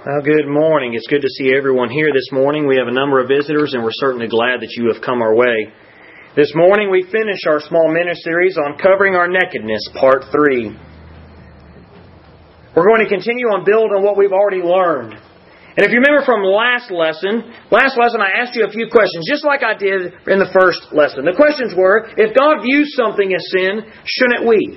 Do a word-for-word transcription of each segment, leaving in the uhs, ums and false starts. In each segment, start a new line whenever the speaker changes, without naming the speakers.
Well, good morning. It's good to see everyone here this morning. We have a number of visitors, and we're certainly glad that you have come our way. This morning we finish our small mini-series on Covering Our Nakedness, Part three. We're going to continue on building on what we've already learned. And if you remember from last lesson, last lesson I asked you a few questions, just like I did in the first lesson. The questions were, if God views something as sin, shouldn't we?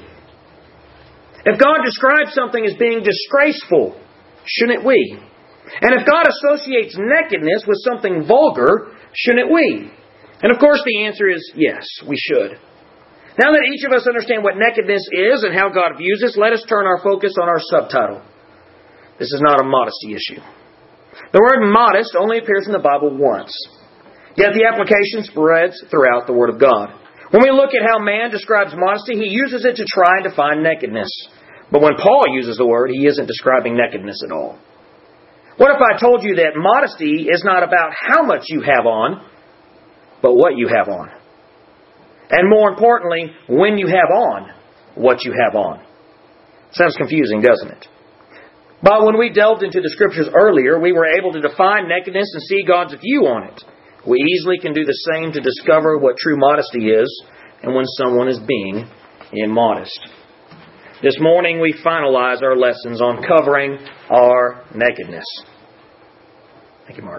If God describes something as being disgraceful, shouldn't we? And if God associates nakedness with something vulgar, shouldn't we? And of course the answer is yes, we should. Now that each of us understand what nakedness is and how God views us, let us turn our focus on our subtitle. This is not a modesty issue. The word modest only appears in the Bible once. Yet the application spreads throughout the Word of God. When we look at how man describes modesty, he uses it to try and define nakedness. But when Paul uses the word, he isn't describing nakedness at all. What if I told you that modesty is not about how much you have on, but what you have on? And more importantly, when you have on what you have on. Sounds confusing, doesn't it? But when we delved into the Scriptures earlier, we were able to define nakedness and see God's view on it. We easily can do the same to discover what true modesty is and when someone is being immodest. This morning we finalize our lessons on covering our nakedness. Thank you, Mark.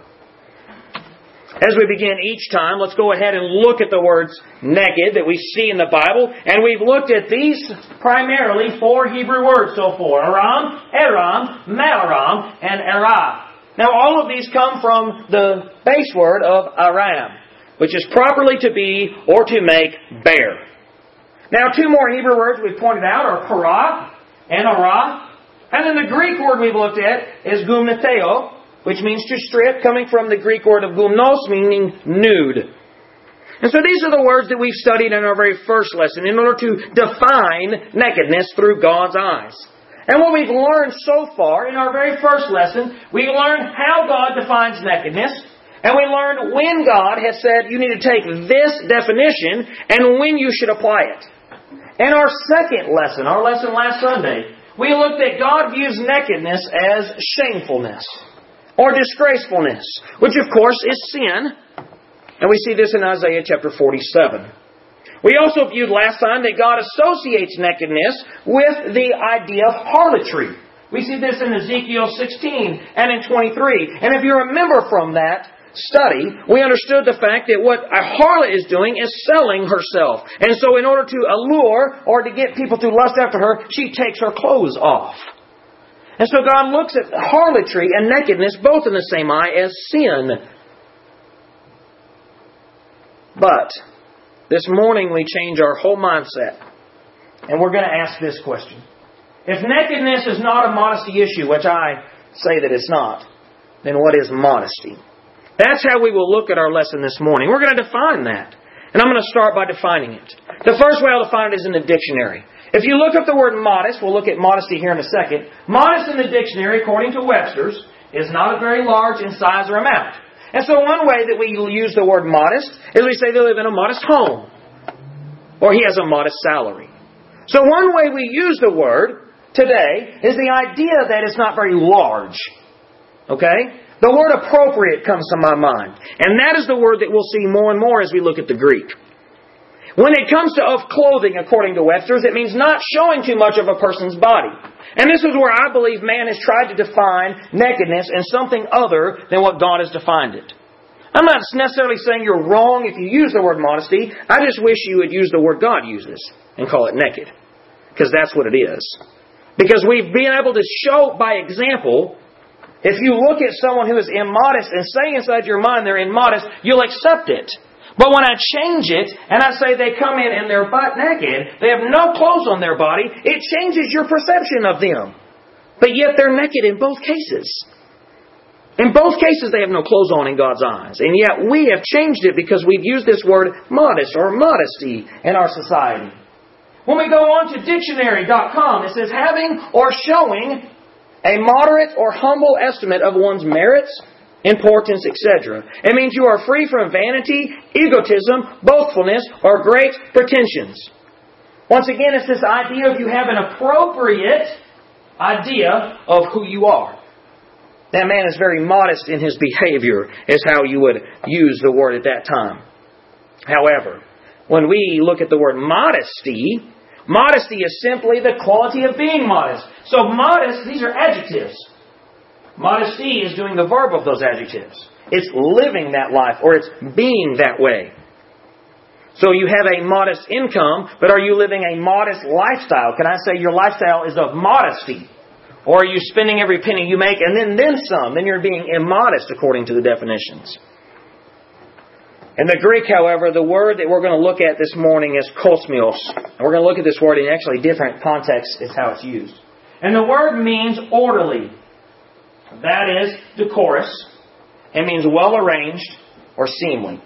As we begin each time, let's go ahead and look at the words naked that we see in the Bible. And we've looked at these primarily four Hebrew words so far. Aram, Aram, Malaram, and Arah. Now all of these come from the base word of Aram, which is properly to be or to make bare. Now, two more Hebrew words we've pointed out are parah and arah. And then the Greek word we've looked at is gumnateo, which means to strip, coming from the Greek word of gumnos, meaning nude. And so these are the words that we've studied in our very first lesson in order to define nakedness through God's eyes. And what we've learned so far in our very first lesson, we learned how God defines nakedness. And we learned when God has said you need to take this definition and when you should apply it. In our second lesson, our lesson last Sunday, we looked at God views nakedness as shamefulness or disgracefulness, which of course is sin. And we see this in Isaiah chapter forty-seven. We also viewed last time that God associates nakedness with the idea of harlotry. We see this in Ezekiel sixteen and in twenty-three. And if you remember from that study, we understood the fact that what a harlot is doing is selling herself. And so in order to allure or to get people to lust after her, she takes her clothes off. And so God looks at harlotry and nakedness both in the same eye as sin. But this morning we change our whole mindset. And we're going to ask this question. If nakedness is not a modesty issue, which I say that it's not, then what is modesty? That's how we will look at our lesson this morning. We're going to define that. And I'm going to start by defining it. The first way I'll define it is in the dictionary. If you look up the word modest, we'll look at modesty here in a second. Modest in the dictionary, according to Webster's, is not a very large in size or amount. And so one way that we use the word modest is we say they live in a modest home. Or he has a modest salary. So one way we use the word today is the idea that it's not very large. Okay? The word appropriate comes to my mind. And that is the word that we'll see more and more as we look at the Greek. When it comes to of clothing, according to Webster's, it means not showing too much of a person's body. And this is where I believe man has tried to define nakedness as something other than what God has defined it. I'm not necessarily saying you're wrong if you use the word modesty. I just wish you would use the word God uses and call it naked. Because that's what it is. Because we've been able to show by example. If you look at someone who is immodest and say inside your mind they're immodest, you'll accept it. But when I change it and I say they come in and they're butt naked, they have no clothes on their body, it changes your perception of them. But yet they're naked in both cases. In both cases they have no clothes on in God's eyes. And yet we have changed it because we've used this word modest or modesty in our society. When we go on to dictionary dot com, it says having or showing a moderate or humble estimate of one's merits, importance, et cetera. It means you are free from vanity, egotism, boastfulness, or great pretensions. Once again, it's this idea of you have an appropriate idea of who you are. That man is very modest in his behavior, is how you would use the word at that time. However, when we look at the word modesty, modesty is simply the quality of being modest. So modest, these are adjectives. Modesty is doing the verb of those adjectives. It's living that life, or it's being that way. So you have a modest income, but are you living a modest lifestyle? Can I say your lifestyle is of modesty? Or are you spending every penny you make and then, then some? Then you're being immodest according to the definitions. In the Greek, however, the word that we're going to look at this morning is kosmios. And we're going to look at this word in actually different contexts is how it's used. And the word means orderly. That is decorous. It means well arranged or seemly.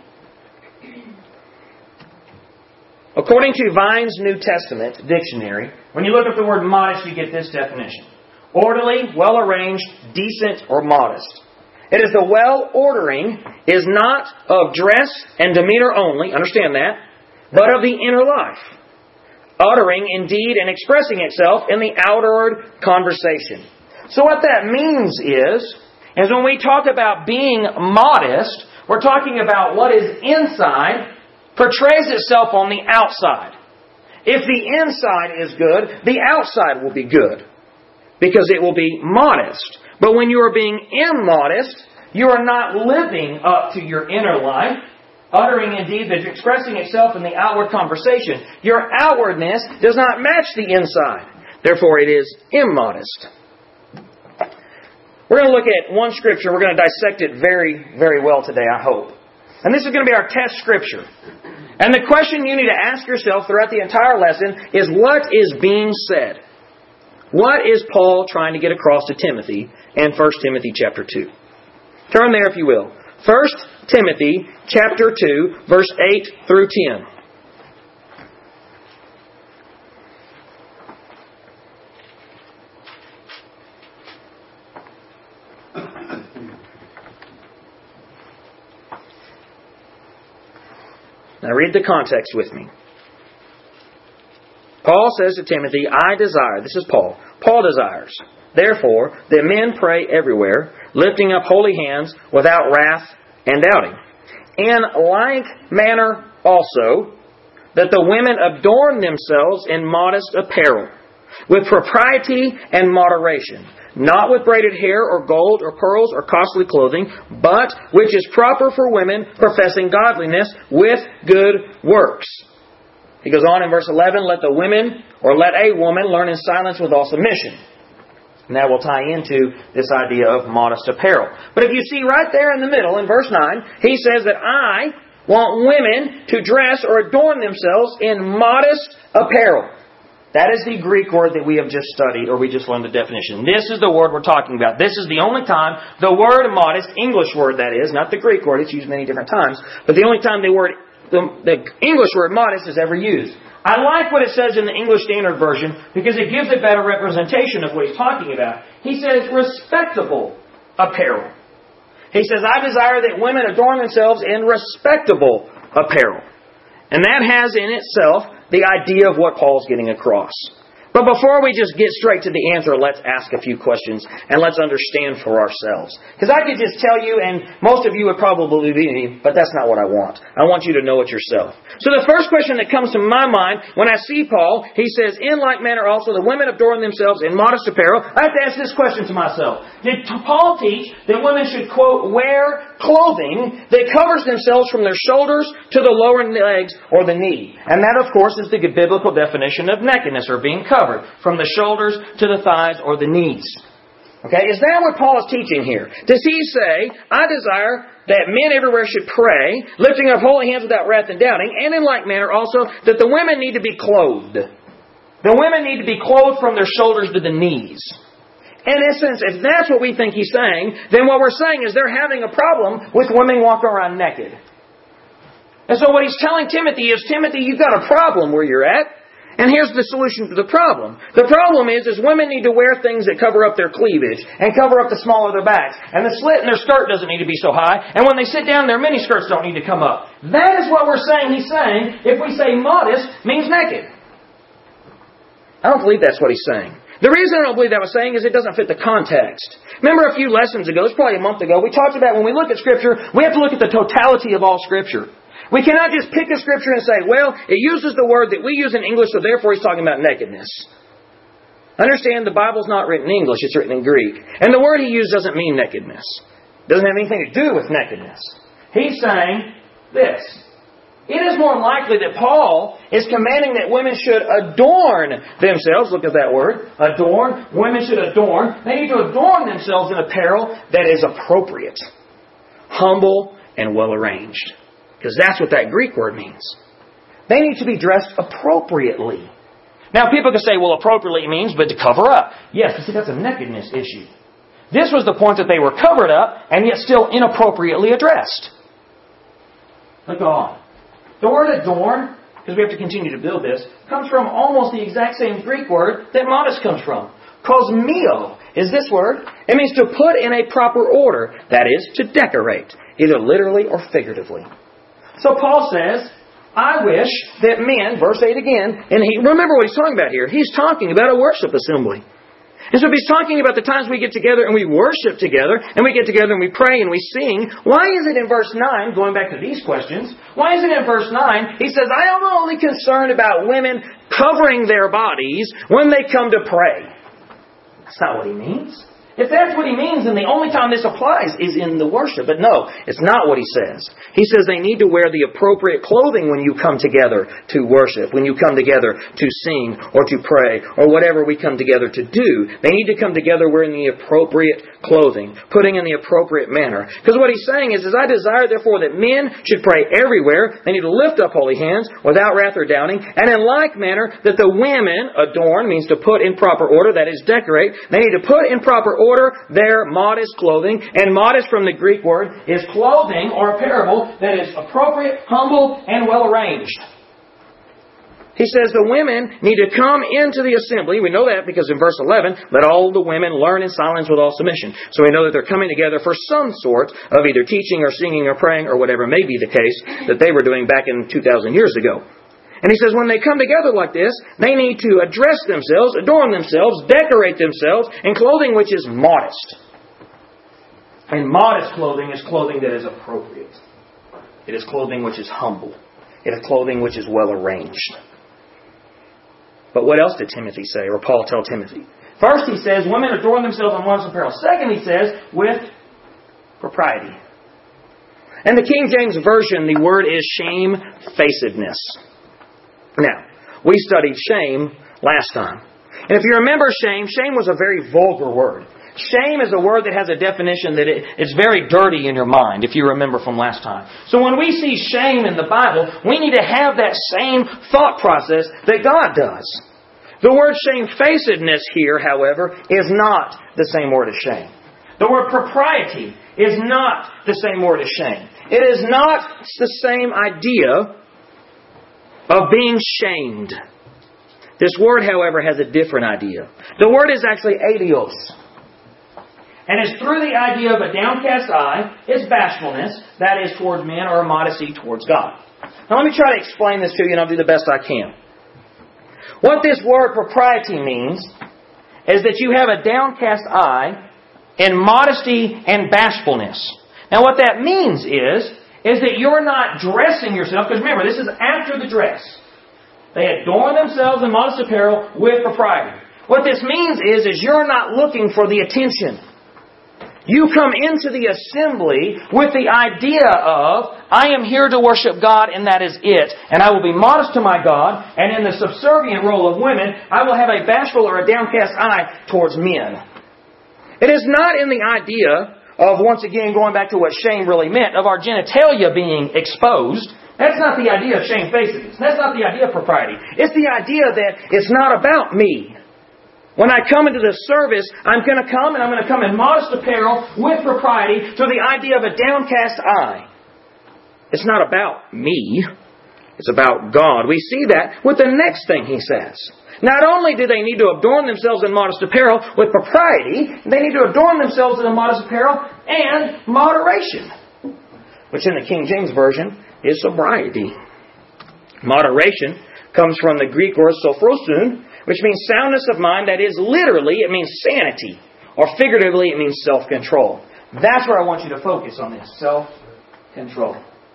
According to Vine's New Testament dictionary, when you look up the word modest, you get this definition. Orderly, well-arranged, decent, or modest. It is the well-ordering is not of dress and demeanor only, understand that, but of the inner life. Uttering, indeed, and expressing itself in the outward conversation. So what that means is, is when we talk about being modest, we're talking about what is inside portrays itself on the outside. If the inside is good, the outside will be good. Because it will be modest. But when you are being immodest, you are not living up to your inner life, uttering indeed, but expressing itself in the outward conversation. Your outwardness does not match the inside. Therefore, it is immodest. We're going to look at one scripture. We're going to dissect it very, very well today, I hope. And this is going to be our test scripture. And the question you need to ask yourself throughout the entire lesson is, what is being said? What is Paul trying to get across to Timothy in First Timothy chapter two? Turn there if you will. First Timothy chapter two, verse eight through ten. Now read the context with me. Paul says to Timothy, I desire, this is Paul, Paul desires, therefore, that men pray everywhere, lifting up holy hands without wrath and doubting. In like manner also, that the women adorn themselves in modest apparel, with propriety and moderation, not with braided hair or gold or pearls or costly clothing, but which is proper for women professing godliness with good works. He goes on in verse eleven, let the women, or let a woman, learn in silence with all submission. And that will tie into this idea of modest apparel. But if you see right there in the middle, in verse nine, he says that I want women to dress or adorn themselves in modest apparel. That is the Greek word that we have just studied, or we just learned the definition. This is the word we're talking about. This is the only time the word modest, English word that is, not the Greek word, it's used many different times, but the only time the word The, the English word modest is ever used. I like what it says in the English Standard Version because it gives a better representation of what he's talking about. He says respectable apparel. He says, I desire that women adorn themselves in respectable apparel. And that has in itself the idea of what Paul's getting across. But before we just get straight to the answer, let's ask a few questions and let's understand for ourselves. Because I could just tell you, and most of you would probably believe me, but that's not what I want. I want you to know it yourself. So the first question that comes to my mind when I see Paul, he says, in like manner also the women adorn themselves in modest apparel. I have to ask this question to myself. Did Paul teach that women should, quote, wear clothing that covers themselves from their shoulders to the lower legs or the knee? And that, of course, is the biblical definition of nakedness or being covered. From the shoulders to the thighs or the knees. Okay, is that what Paul is teaching here? Does he say, I desire that men everywhere should pray, lifting up holy hands without wrath and doubting, and in like manner also that the women need to be clothed. The women need to be clothed from their shoulders to the knees. In essence, if that's what we think he's saying, then what we're saying is they're having a problem with women walking around naked. And so what he's telling Timothy is, Timothy, you've got a problem where you're at. And here's the solution to the problem. The problem is, is women need to wear things that cover up their cleavage and cover up the small of their backs. And the slit in their skirt doesn't need to be so high. And when they sit down, their mini skirts don't need to come up. That is what we're saying he's saying if we say modest means naked. I don't believe that's what he's saying. The reason I don't believe that was saying is it doesn't fit the context. Remember a few lessons ago, it's probably a month ago, we talked about when we look at Scripture, we have to look at the totality of all Scripture. We cannot just pick a Scripture and say, well, it uses the word that we use in English, so therefore he's talking about nakedness. Understand, the Bible's not written in English, it's written in Greek. And the word he used doesn't mean nakedness. It doesn't have anything to do with nakedness. He's saying this. It is more likely that Paul is commanding that women should adorn themselves. Look at that word. Adorn. Women should adorn. They need to adorn themselves in apparel that is appropriate. Humble and well arranged. Because that's what that Greek word means. They need to be dressed appropriately. Now people can say, well, appropriately means but to cover up. Yes, but see, that's a nakedness issue. This was the point that they were covered up and yet still inappropriately addressed. Look on. The word adorn, because we have to continue to build this, comes from almost the exact same Greek word that modest comes from. Cosmeo is this word. It means to put in a proper order. That is, to decorate, either literally or figuratively. So Paul says, I wish that men, verse eight again, and he remember what he's talking about here. He's talking about a worship assembly. And so if he's talking about the times we get together and we worship together, and we get together and we pray and we sing, why is it in verse nine, going back to these questions, why is it in verse nine, he says, I am only concerned about women covering their bodies when they come to pray. That's not what he means. If that's what he means, then the only time this applies is in the worship. But no, it's not what he says. He says they need to wear the appropriate clothing when you come together to worship, when you come together to sing or to pray or whatever we come together to do. They need to come together wearing the appropriate clothing, putting in the appropriate manner. Because what he's saying is, is I desire therefore that men should pray everywhere. They need to lift up holy hands without wrath or doubting. And in like manner that the women, adorn means to put in proper order, that is decorate. They need to put in proper order their modest clothing. And modest from the Greek word is clothing or apparel that is appropriate, humble, and well arranged. He says the women need to come into the assembly. We know that because in verse eleven, let all the women learn in silence with all submission. So we know that they're coming together for some sort of either teaching or singing or praying or whatever may be the case that they were doing back in two thousand years ago. And he says when they come together like this, they need to address themselves, adorn themselves, decorate themselves in clothing which is modest. And modest clothing is clothing that is appropriate. It is clothing which is humble. It is clothing which is well arranged. But what else did Timothy say, or Paul tell Timothy? First he says, women adorn themselves in modest apparel. Second he says, with propriety. In the King James Version, the word is shamefacedness. Now, we studied shame last time. And if you remember shame, shame was a very vulgar word. Shame is a word that has a definition that it, it's very dirty in your mind, if you remember from last time. So when we see shame in the Bible, we need to have that same thought process that God does. The word shamefacedness here, however, is not the same word as shame. The word propriety is not the same word as shame. It is not the same idea of being shamed. This word, however, has a different idea. The word is actually adios. And it's through the idea of a downcast eye, it's bashfulness, that is towards men, or a modesty towards God. Now let me try to explain this to you and I'll do the best I can. What this word propriety means is that you have a downcast eye in modesty and bashfulness. Now what that means is, is that you're not dressing yourself, because remember, this is after the dress. They adorn themselves in modest apparel with propriety. What this means is, is you're not looking for the attention. You come into the assembly with the idea of, I am here to worship God and that is it. And I will be modest to my God. And in the subservient role of women, I will have a bashful or a downcast eye towards men. It is not in the idea of, once again, going back to what shame really meant, of our genitalia being exposed. That's not the idea of shamefacedness. That's not the idea of propriety. It's the idea that it's not about me. When I come into the service, I'm going to come and I'm going to come in modest apparel with propriety to the idea of a downcast eye. It's not about me. It's about God. We see that with the next thing he says. Not only do they need to adorn themselves in modest apparel with propriety, they need to adorn themselves in a modest apparel and moderation, which in the King James Version is sobriety. Moderation comes from the Greek word sophrosun, which means soundness of mind. That is, literally, it means sanity. Or figuratively, it means self-control. That's where I want you to focus on this. Self-control.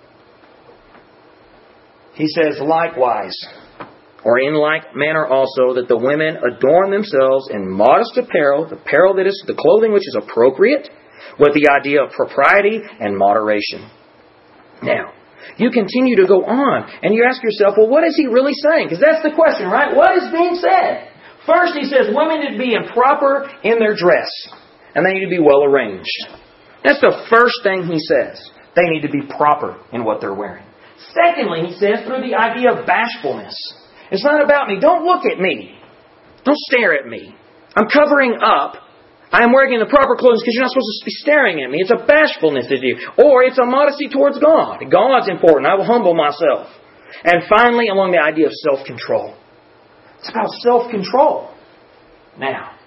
He says, likewise, or in like manner also, that the women adorn themselves in modest apparel, the apparel that is the clothing which is appropriate, with the idea of propriety and moderation. Now, you continue to go on, and you ask yourself, well, what is he really saying? Because that's the question, right? What is being said? First, he says women need to be improper in their dress, and they need to be well arranged. That's the first thing he says. They need to be proper in what they're wearing. Secondly, he says, through the idea of bashfulness. It's not about me. Don't look at me. Don't stare at me. I'm covering up. I'm wearing the proper clothes because you're not supposed to be staring at me. It's a bashfulness to do. Or it's a modesty towards God. God's important. I will humble myself. And finally, along the idea of self-control. It's about self-control. Now,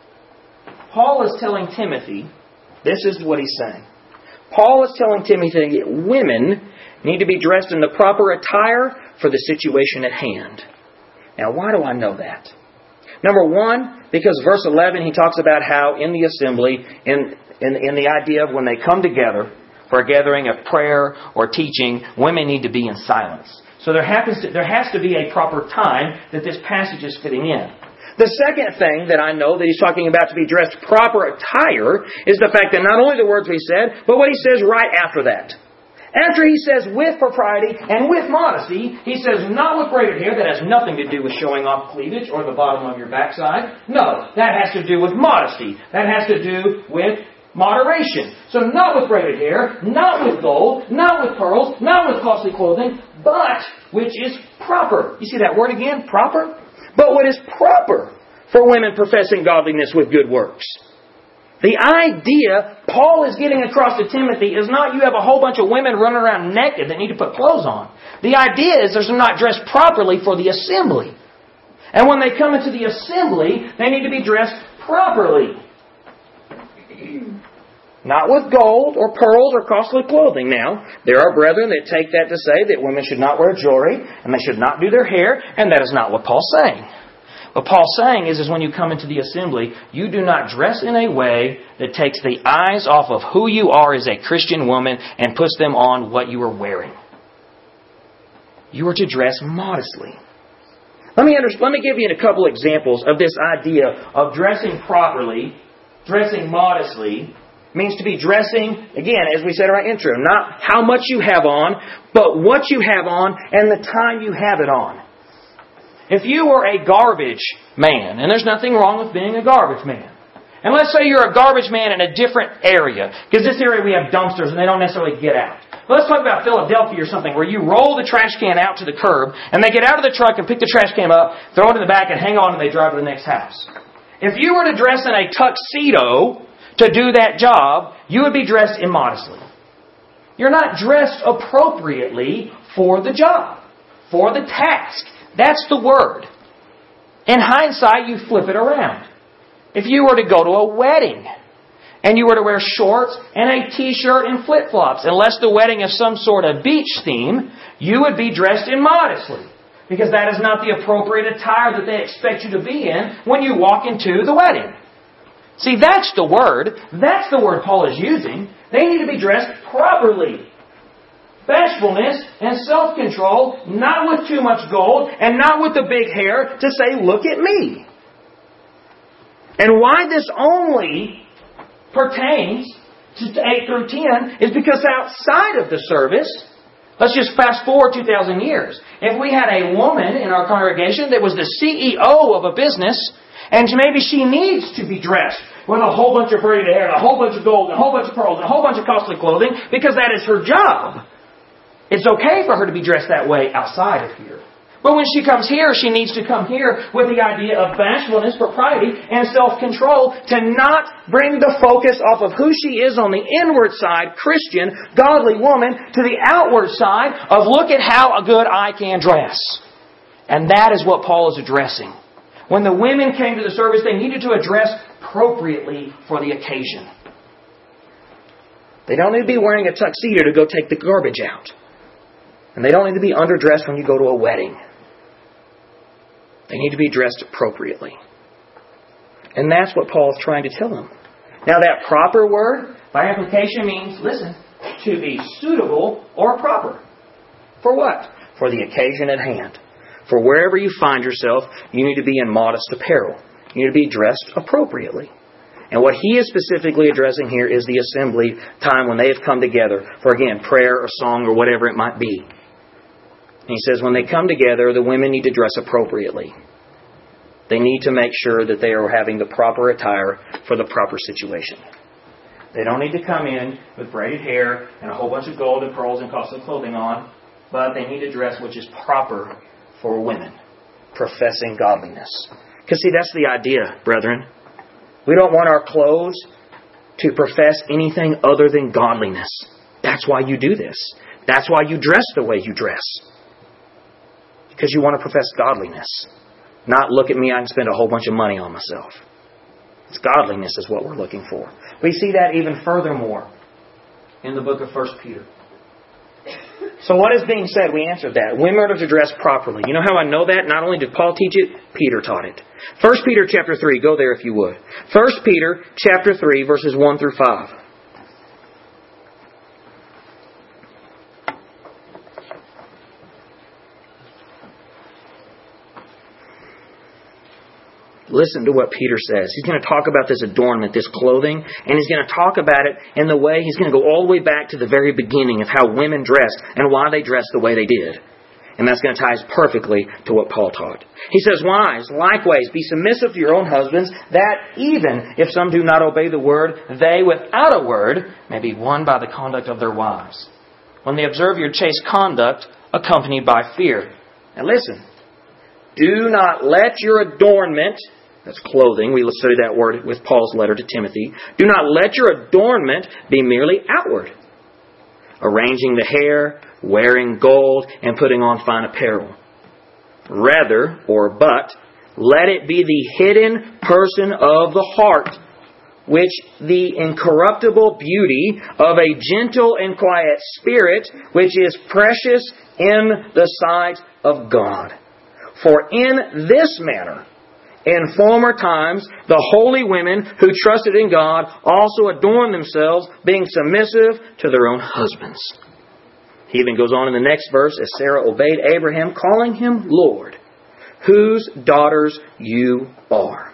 Paul is telling Timothy, this is what he's saying. Paul is telling Timothy that women need to be dressed in the proper attire for the situation at hand. Now, why do I know that? Number one, because verse eleven, he talks about how in the assembly, in, in, in the idea of when they come together for a gathering of prayer or teaching, women need to be in silence. So there happens to, there has to be a proper time that this passage is fitting in. The second thing that I know that he's talking about to be dressed proper attire is the fact that not only the words he said, but what he says right after that. After he says with propriety and with modesty, he says not with braided hair. That has nothing to do with showing off cleavage or the bottom of your backside. No, that has to do with modesty. That has to do with moderation. So not with braided hair, not with gold, not with pearls, not with costly clothing, but which is proper. You see that word again? Proper? But what is proper for women professing godliness with good works. The idea Paul is getting across to Timothy is not you have a whole bunch of women running around naked that need to put clothes on. The idea is they're not dressed properly for the assembly. And when they come into the assembly, they need to be dressed properly. Not with gold or pearls or costly clothing. Now, there are brethren that take that to say that women should not wear jewelry and they should not do their hair, and that is not what Paul's saying. What Paul's saying is, is when you come into the assembly, you do not dress in a way that takes the eyes off of who you are as a Christian woman and puts them on what you are wearing. You are to dress modestly. Let me, under, let me give you a couple examples of this idea of dressing properly, dressing modestly. Means to be dressing, again, as we said in our intro, not how much you have on, but what you have on and the time you have it on. If you were a garbage man, and there's nothing wrong with being a garbage man, and let's say you're a garbage man in a different area, because this area we have dumpsters and they don't necessarily get out. But let's talk about Philadelphia or something where you roll the trash can out to the curb and they get out of the truck and pick the trash can up, throw it in the back and hang on and they drive to the next house. If you were to dress in a tuxedo to do that job, you would be dressed immodestly. You're not dressed appropriately for the job, for the task. That's the word. In hindsight, you flip it around. If you were to go to a wedding and you were to wear shorts and a t-shirt and flip-flops, unless the wedding is some sort of beach theme, you would be dressed immodestly. Because that is not the appropriate attire that they expect you to be in when you walk into the wedding. See, that's the word. That's the word Paul is using. They need to be dressed properly. Bashfulness and self-control, not with too much gold and not with the big hair to say, look at me. And why this only pertains to eight through ten is because outside of the service, let's just fast forward two thousand years. If we had a woman in our congregation that was the C E O of a business, and maybe she needs to be dressed with a whole bunch of braided hair, and a whole bunch of gold, and a whole bunch of pearls, and a whole bunch of costly clothing, because that is her job. It's okay for her to be dressed that way outside of here. But when she comes here, she needs to come here with the idea of bashfulness, propriety, and self-control to not bring the focus off of who she is on the inward side, Christian, godly woman, to the outward side of look at how good I can dress. And that is what Paul is addressing. When the women came to the service, they needed to address appropriately for the occasion. They don't need to be wearing a tuxedo to go take the garbage out. And they don't need to be underdressed when you go to a wedding. They need to be dressed appropriately. And that's what Paul is trying to tell them. Now that proper word, by application, means, listen, to be suitable or proper. For what? For the occasion at hand. For wherever you find yourself, you need to be in modest apparel. You need to be dressed appropriately. And what he is specifically addressing here is the assembly time when they have come together for, again, prayer or song or whatever it might be. And he says when they come together, the women need to dress appropriately. They need to make sure that they are having the proper attire for the proper situation. They don't need to come in with braided hair and a whole bunch of gold and pearls and costly clothing on, but they need to dress which is proper for women, professing godliness. Because see, that's the idea, brethren. We don't want our clothes to profess anything other than godliness. That's why you do this. That's why you dress the way you dress. Because you want to profess godliness. Not look at me, I can spend a whole bunch of money on myself. It's godliness is what we're looking for. We see that even furthermore in the book of First Peter. So what is being said? We answered that. Women are to dress properly. You know how I know that? Not only did Paul teach it, Peter taught it. First Peter chapter three. Go there if you would. First Peter chapter three, verses one through five. Listen to what Peter says. He's going to talk about this adornment, this clothing, and he's going to talk about it in the way, he's going to go all the way back to the very beginning of how women dressed and why they dressed the way they did. And that's going to tie us perfectly to what Paul taught. He says, wives, likewise, be submissive to your own husbands, that even if some do not obey the word, they without a word may be won by the conduct of their wives, when they observe your chaste conduct accompanied by fear. Now listen, do not let your adornment, that's clothing. We will study that word with Paul's letter to Timothy. Do not let your adornment be merely outward, arranging the hair, wearing gold, and putting on fine apparel. Rather, or but, let it be the hidden person of the heart, which the incorruptible beauty of a gentle and quiet spirit, which is precious in the sight of God. For in this manner, in former times, the holy women who trusted in God also adorned themselves, being submissive to their own husbands. He even goes on in the next verse, as Sarah obeyed Abraham, calling him Lord, whose daughters you are.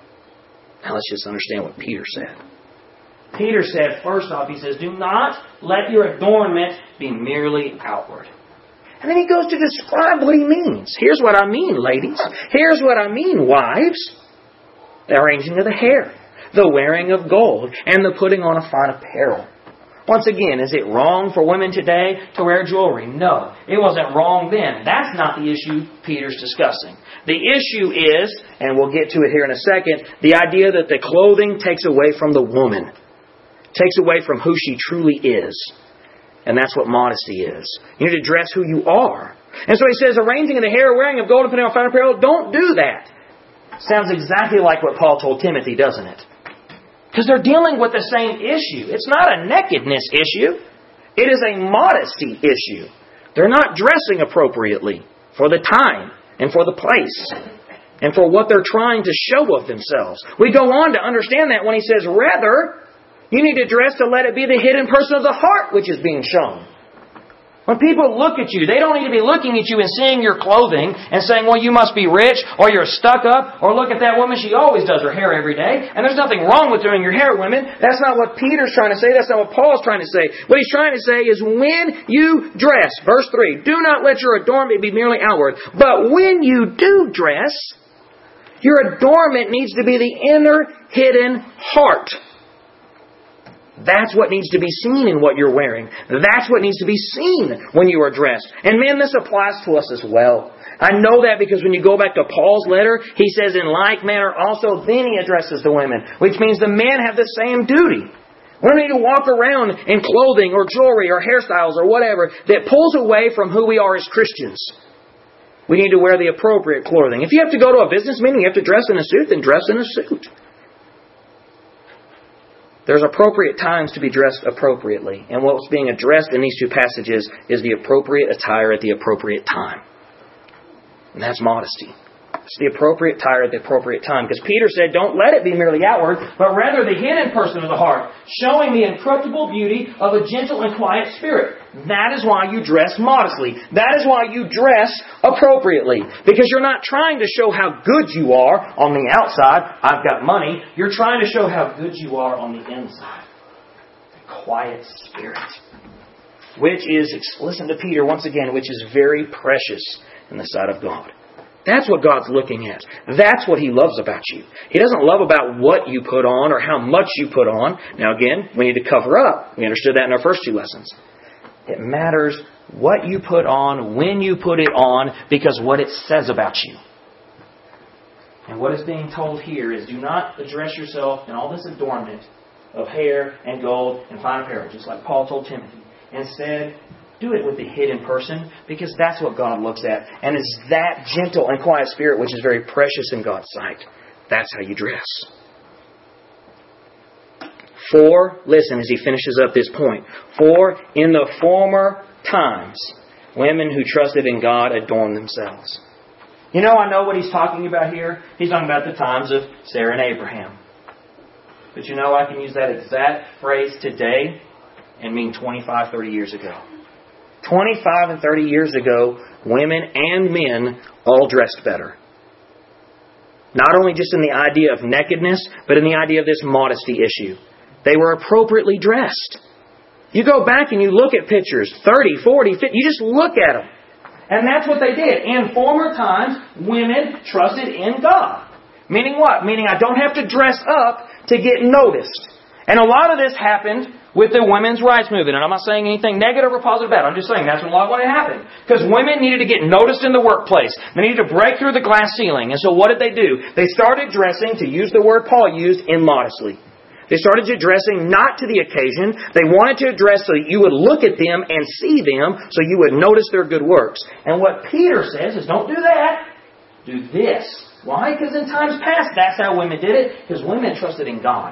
Now let's just understand what Peter said. Peter said, first off, he says, do not let your adornment be merely outward. And then he goes to describe what he means. Here's what I mean, ladies. Here's what I mean, wives. The arranging of the hair, the wearing of gold, and the putting on of fine apparel. Once again, is it wrong for women today to wear jewelry? No. It wasn't wrong then. That's not the issue Peter's discussing. The issue is, and we'll get to it here in a second, the idea that the clothing takes away from the woman. Takes away from who she truly is. And that's what modesty is. You need to dress who you are. And so he says, arranging of the hair, wearing of gold, and putting on fine apparel, don't do that. Sounds exactly like what Paul told Timothy, doesn't it? Because they're dealing with the same issue. It's not a nakedness issue. It is a modesty issue. They're not dressing appropriately for the time and for the place and for what they're trying to show of themselves. We go on to understand that when he says, rather, you need to dress to let it be the hidden person of the heart which is being shown. When people look at you, they don't need to be looking at you and seeing your clothing and saying, well, you must be rich, or you're stuck up, or look at that woman, she always does her hair every day. And there's nothing wrong with doing your hair, women. That's not what Peter's trying to say. That's not what Paul's trying to say. What he's trying to say is when you dress, verse three, do not let your adornment be merely outward. But when you do dress, your adornment needs to be the inner hidden heart. That's what needs to be seen in what you're wearing. That's what needs to be seen when you are dressed. And men, this applies to us as well. I know that because when you go back to Paul's letter, he says in like manner also then he addresses the women, which means the men have the same duty. We don't need to walk around in clothing or jewelry or hairstyles or whatever that pulls away from who we are as Christians. We need to wear the appropriate clothing. If you have to go to a business meeting, you have to dress in a suit, then dress in a suit. There's appropriate times to be dressed appropriately. And what's being addressed in these two passages is the appropriate attire at the appropriate time. And that's modesty. It's the appropriate attire at the appropriate time. Because Peter said, don't let it be merely outward, but rather the hidden person of the heart, showing the incorruptible beauty of a gentle and quiet spirit. That is why you dress modestly. That is why you dress appropriately. Because you're not trying to show how good you are on the outside. I've got money. You're trying to show how good you are on the inside. The quiet spirit. Which is, listen to Peter once again, which is very precious in the sight of God. That's what God's looking at. That's what He loves about you. He doesn't love about what you put on or how much you put on. Now again, we need to cover up. We understood that in our first two lessons. It matters what you put on, when you put it on, because what it says about you. And what is being told here is do not address yourself in all this adornment of hair and gold and fine apparel, just like Paul told Timothy. Instead, do it with the hidden person, because that's what God looks at. And it's that gentle and quiet spirit which is very precious in God's sight. That's how you dress. For, listen as he finishes up this point. For in the former times, women who trusted in God adorned themselves. You know, I know what he's talking about here. He's talking about the times of Sarah and Abraham. But you know, I can use that exact phrase today and mean twenty-five, thirty years ago. twenty-five and thirty years ago, women and men all dressed better. Not only just in the idea of nakedness, but in the idea of this modesty issue. They were appropriately dressed. You go back and you look at pictures, thirty, forty, fifty, you just look at them. And that's what they did. In former times, women trusted in God. Meaning what? Meaning I don't have to dress up to get noticed. And a lot of this happened with the women's rights movement. And I'm not saying anything negative or positive about it. I'm just saying that's a lot of what happened. Because women needed to get noticed in the workplace. They needed to break through the glass ceiling. And so what did they do? They started dressing, to use the word Paul used, immodestly. They started addressing not to the occasion. They wanted to address so that you would look at them and see them so you would notice their good works. And what Peter says is, don't do that. Do this. Why? Because in times past, that's how women did it. Because women trusted in God.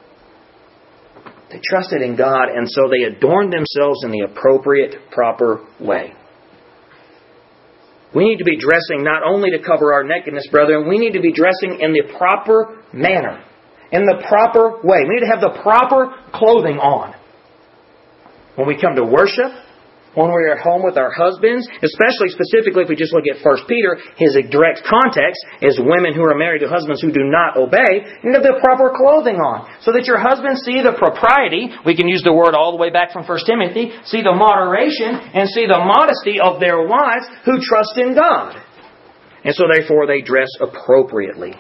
They trusted in God, and so they adorned themselves in the appropriate, proper way. We need to be dressing not only to cover our nakedness, brethren, we need to be dressing in the proper manner. In the proper way. We need to have the proper clothing on. When we come to worship, when we are at home with our husbands, especially specifically if we just look at First Peter, his direct context is women who are married to husbands who do not obey. You need to have the proper clothing on. So that your husbands see the propriety, we can use the word all the way back from First Timothy, see the moderation and see the modesty of their wives who trust in God. And so therefore they dress appropriately.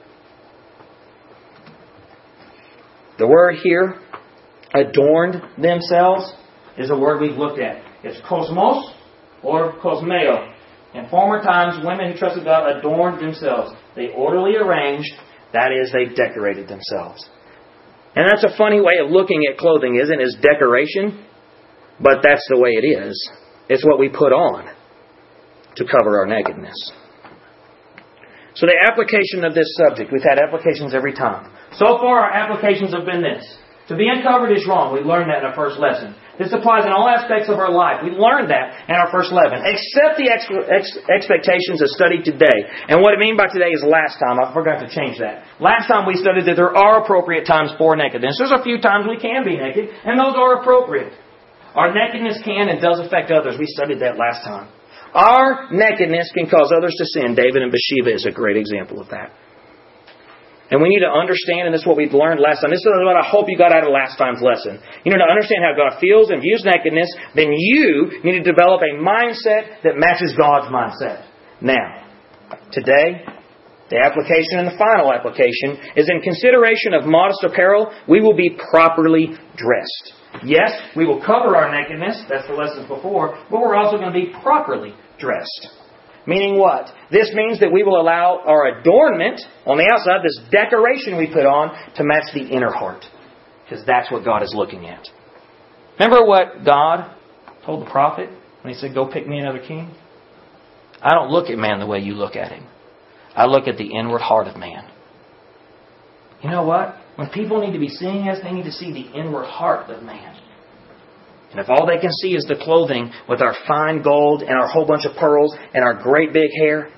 The word here, adorned themselves, is a word we've looked at. It's kosmos or kosmeo. In former times, women who trusted God adorned themselves. They orderly arranged, that is, they decorated themselves. And that's a funny way of looking at clothing, isn't it? It's decoration, but that's the way it is. It's what we put on to cover our nakedness. So the application of this subject, we've had applications every time. So far our applications have been this. To be uncovered is wrong. We learned that in our first lesson. This applies in all aspects of our life. We learned that in our first lesson. Except the ex- ex- expectations of study today. And what I mean by today is last time. I forgot to change that. Last time we studied that there are appropriate times for nakedness. There's a few times we can be naked, and those are appropriate. Our nakedness can and does affect others. We studied that last time. Our nakedness can cause others to sin. David and Bathsheba is a great example of that. And we need to understand, and this is what we've learned last time. This is what I hope you got out of last time's lesson. You know, to understand how God feels and views nakedness, then you need to develop a mindset that matches God's mindset. Now, today, the application and the final application is in consideration of modest apparel, we will be properly dressed. Yes, we will cover our nakedness, that's the lessons before, but we're also going to be properly dressed. Meaning what? This means that we will allow our adornment on the outside, this decoration we put on, to match the inner heart. Because that's what God is looking at. Remember what God told the prophet when he said, go pick me another king? I don't look at man the way you look at him. I look at the inward heart of man. You know what? When people need to be seeing us, they need to see the inward heart of man. And if all they can see is the clothing with our fine gold and our whole bunch of pearls and our great big hair,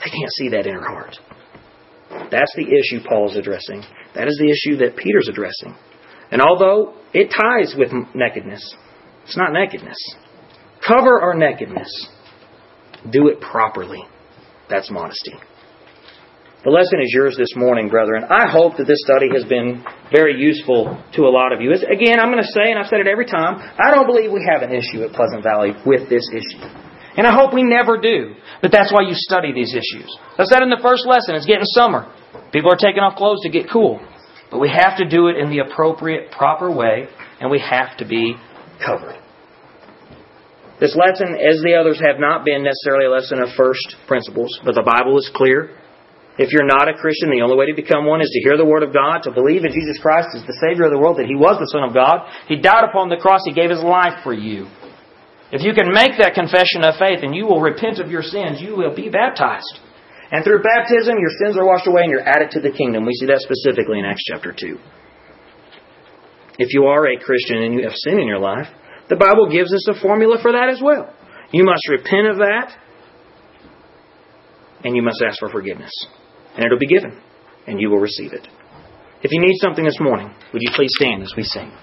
They can't see that inner heart. That's the issue Paul is addressing. That is the issue that Peter's addressing. And although it ties with nakedness, it's not nakedness. Cover our nakedness. Do it properly. That's modesty. The lesson is yours this morning, brethren. I hope that this study has been very useful to a lot of you. Again, I'm going to say, and I've said it every time, I don't believe we have an issue at Pleasant Valley with this issue. And I hope we never do. But that's why you study these issues. I said in the first lesson, it's getting summer. People are taking off clothes to get cool. But we have to do it in the appropriate, proper way, and we have to be covered. This lesson, as the others, have not been necessarily a lesson of first principles, but the Bible is clear. If you're not a Christian, the only way to become one is to hear the Word of God, to believe in Jesus Christ as the Savior of the world, that He was the Son of God. He died upon the cross. He gave His life for you. If you can make that confession of faith and you will repent of your sins, you will be baptized. And through baptism, your sins are washed away and you're added to the kingdom. We see that specifically in Acts chapter two. If you are a Christian and you have sin in your life, the Bible gives us a formula for that as well. You must repent of that, and you must ask for forgiveness. And it'll be given, and you will receive it. If you need something this morning, would you please stand as we sing?